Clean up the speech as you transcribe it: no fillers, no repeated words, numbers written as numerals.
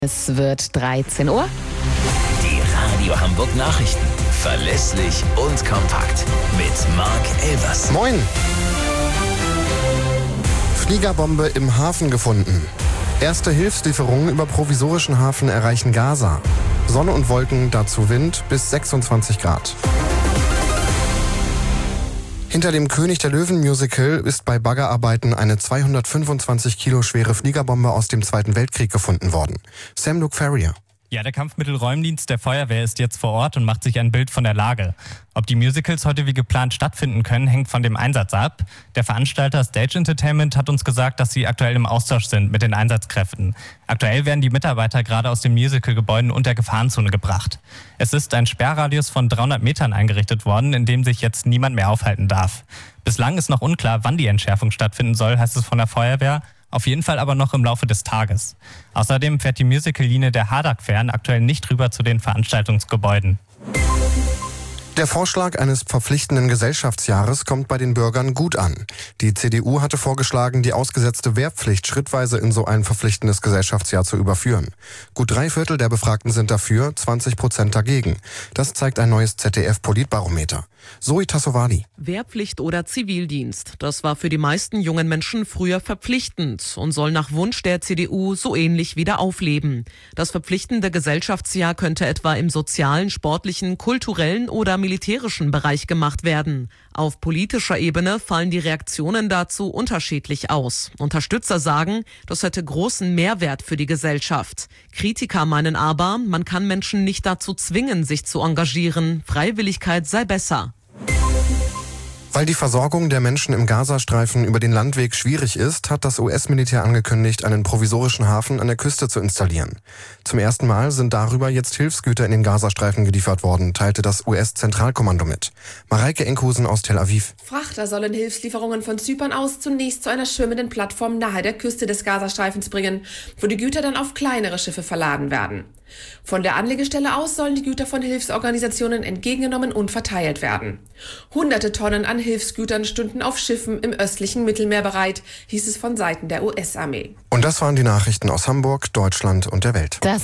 Es wird 13 Uhr. Die Radio Hamburg Nachrichten. Verlässlich und kompakt. Mit Marc Elvers. Moin! Fliegerbombe im Hafen gefunden. Erste Hilfslieferungen über provisorischen Hafen erreichen Gaza. Sonne und Wolken, dazu Wind bis 26 Grad. Hinter dem König der Löwen-Musical ist bei Baggerarbeiten eine 225 Kilo schwere Fliegerbombe aus dem Zweiten Weltkrieg gefunden worden. Sam Luke Ferrier. Ja, der Kampfmittelräumdienst der Feuerwehr ist jetzt vor Ort und macht sich ein Bild von der Lage. Ob die Musicals heute wie geplant stattfinden können, hängt von dem Einsatz ab. Der Veranstalter Stage Entertainment hat uns gesagt, dass sie aktuell im Austausch sind mit den Einsatzkräften. Aktuell werden die Mitarbeiter gerade aus den Musicalgebäuden und der Gefahrenzone gebracht. Es ist ein Sperrradius von 300 Metern eingerichtet worden, in dem sich jetzt niemand mehr aufhalten darf. Bislang ist noch unklar, wann die Entschärfung stattfinden soll, heißt es von der Feuerwehr. Auf jeden Fall aber noch im Laufe des Tages. Außerdem fährt die Musical-Linie der Hardach-Fähren aktuell nicht rüber zu den Veranstaltungsgebäuden. Der Vorschlag eines verpflichtenden Gesellschaftsjahres kommt bei den Bürgern gut an. Die CDU hatte vorgeschlagen, die ausgesetzte Wehrpflicht schrittweise in so ein verpflichtendes Gesellschaftsjahr zu überführen. Gut 3/4 der Befragten sind dafür, 20% dagegen. Das zeigt ein neues ZDF-Politbarometer. Zoe Tassovali. Wehrpflicht oder Zivildienst, das war für die meisten jungen Menschen früher verpflichtend und soll nach Wunsch der CDU so ähnlich wieder aufleben. Das verpflichtende Gesellschaftsjahr könnte etwa im sozialen, sportlichen, kulturellen oder militärischen Bereich gemacht werden. Auf politischer Ebene fallen die Reaktionen dazu unterschiedlich aus. Unterstützer sagen, das hätte großen Mehrwert für die Gesellschaft. Kritiker meinen aber, man kann Menschen nicht dazu zwingen, sich zu engagieren. Freiwilligkeit sei besser. Weil die Versorgung der Menschen im Gazastreifen über den Landweg schwierig ist, hat das US-Militär angekündigt, einen provisorischen Hafen an der Küste zu installieren. Zum ersten Mal sind darüber jetzt Hilfsgüter in den Gazastreifen geliefert worden, teilte das US-Zentralkommando mit. Mareike Enkhusen aus Tel Aviv. Frachter sollen Hilfslieferungen von Zypern aus zunächst zu einer schwimmenden Plattform nahe der Küste des Gazastreifens bringen, wo die Güter dann auf kleinere Schiffe verladen werden. Von der Anlegestelle aus sollen die Güter von Hilfsorganisationen entgegengenommen und verteilt werden. Hunderte Tonnen an Hilfsgütern stünden auf Schiffen im östlichen Mittelmeer bereit, hieß es von Seiten der US-Armee. Und das waren die Nachrichten aus Hamburg, Deutschland und der Welt.